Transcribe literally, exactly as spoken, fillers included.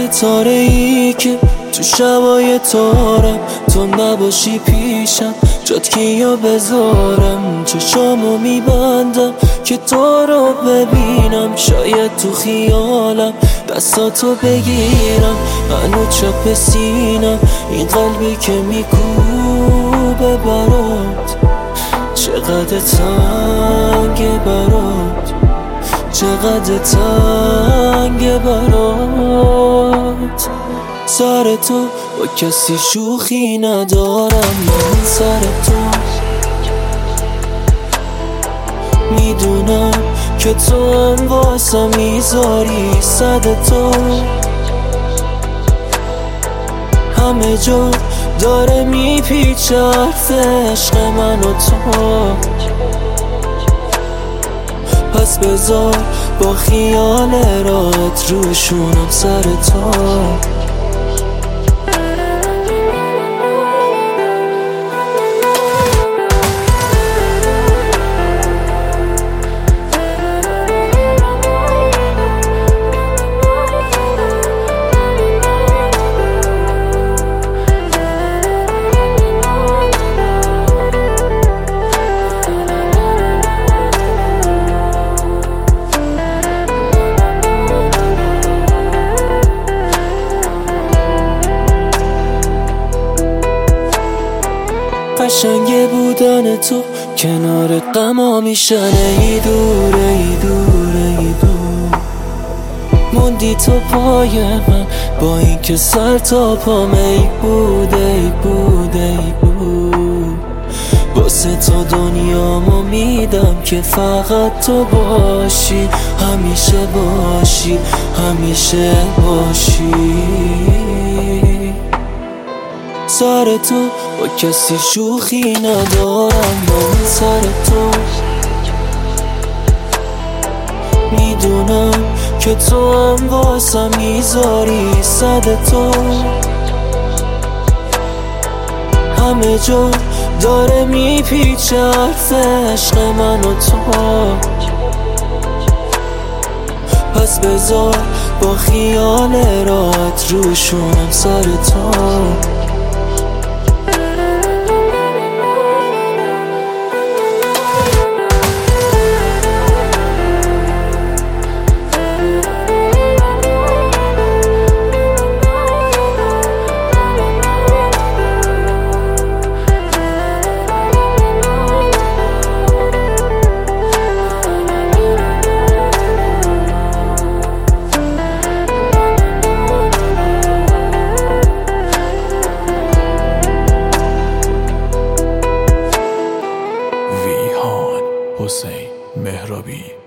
ستاره ای که تو شبای تارم، تو نباشی پیشم جات کیا بذارم. چشامو میبندم که تو رو ببینم، شاید تو خیالم دستاتو بگیرم. هنو چپ سینم این قلبی که میکوبه برات، چقدر تنگه برات، چقدر تنگه برات. سر تو با کسی شوخی ندارم، من سر تو میدونم که تو هم واسم میذاری صد تو. همه جا داره میپیچه حرف عشق من و تو، پس بذار با خیال رات روشونم سر تو. قشنگه بودن تو کنار غما میشنه، ای دوره ای دوره ای دور. موندی تو پای من با این که سر تا پام ای بوده ای بوده ای بود. واسه تو دنیامو میدم که فقط تو باشی، همیشه باشی، همیشه باشی. سر تو با کسی شوخی ندارم، من سر تو میدونم که تو هم واسم میذاری صد تو. همه جا داره میپیچه حرف عشق من و تو، پس بذار با خیال رات روشونم سر تو. حسین مهرابی